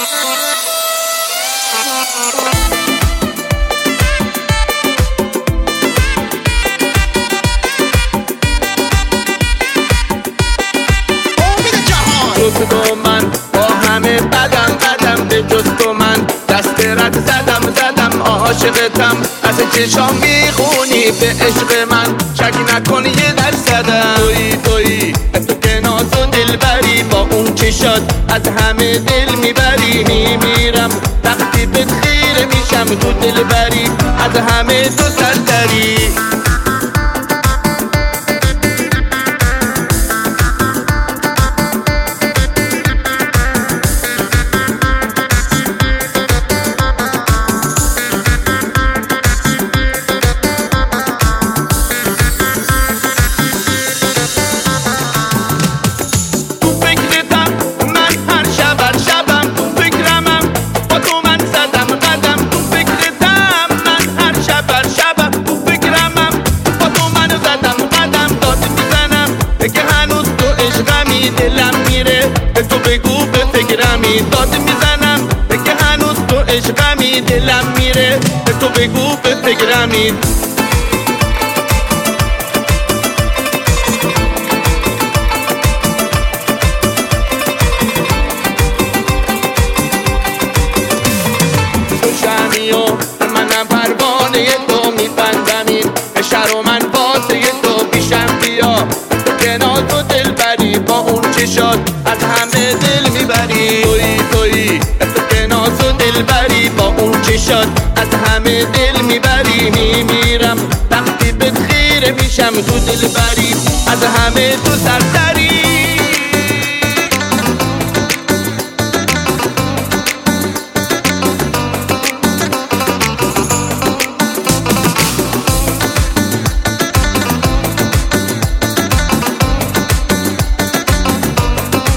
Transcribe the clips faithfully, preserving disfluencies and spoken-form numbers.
جز تو من با همه بدم بدم، به جز تو من دست رد زدم زدم عاشقتم، از چشام میخونی به عشق من، شک نکن یه درصدم. تویی تویی تو که ناز و دلبری، با اون چشات از همه دل میبری. میمیرم وقتی بهت خیره میشم، تو دلبری از همه تو سرتری. دلم میره به تو بگو به فکرمی، داد میزنم که هنوز تو عشقمی. دلم میره به تو بگو به فکرمی. تو شمی و منم پروانه تو، میبندمین به شهر و من واسه تو بیشم. بیا تو که ناز و دلبری، با اون چشات از همه دل میبری. تویی تویی تو که ناز و دلبری، با اون چشات از همه دل میبری. میمیرم وقتی بهت خیره میشم، تو دلبری از همه تو سرتری.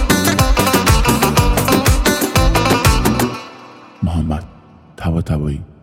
محمد طباطبایی.